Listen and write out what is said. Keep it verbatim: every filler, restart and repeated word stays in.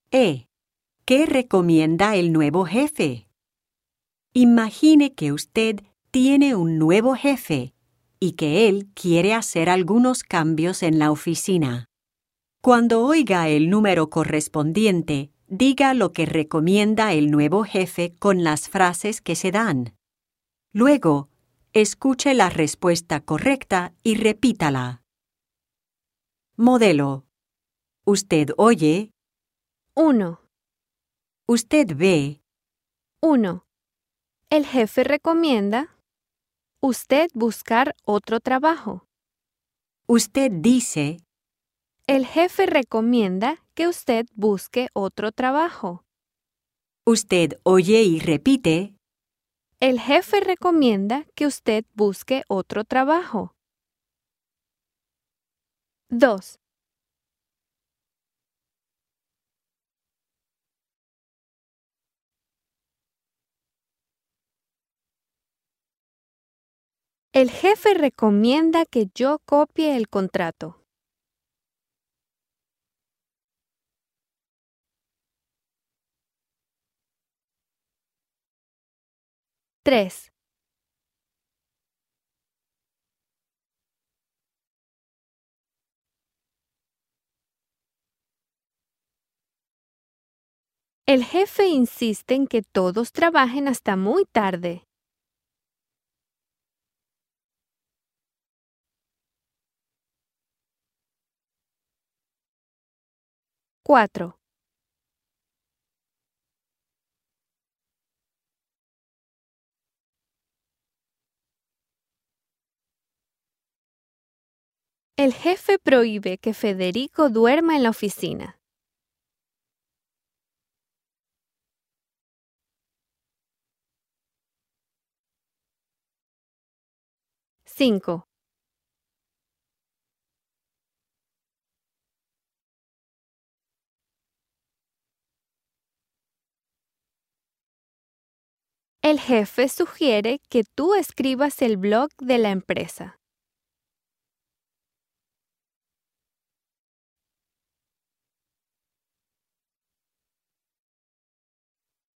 E. ¿Qué recomienda el nuevo jefe? Imagine que usted tiene un nuevo jefe y que él quiere hacer algunos cambios en la oficina. Cuando oiga el número correspondiente, diga lo que recomienda el nuevo jefe con las frases que se dan. Luego, escuche la respuesta correcta y repítala. Modelo. Usted oye. uno. Usted ve. uno. El jefe recomienda usted buscar otro trabajo. Usted dice. El jefe recomienda que usted busque otro trabajo. Usted oye y repite. El jefe recomienda que usted busque otro trabajo. dos. El jefe recomienda que yo copie el contrato. tres. El jefe insiste en que todos trabajen hasta muy tarde. cuatro. El jefe prohíbe que Federico duerma en la oficina. cinco. El jefe sugiere que tú escribas el blog de la empresa.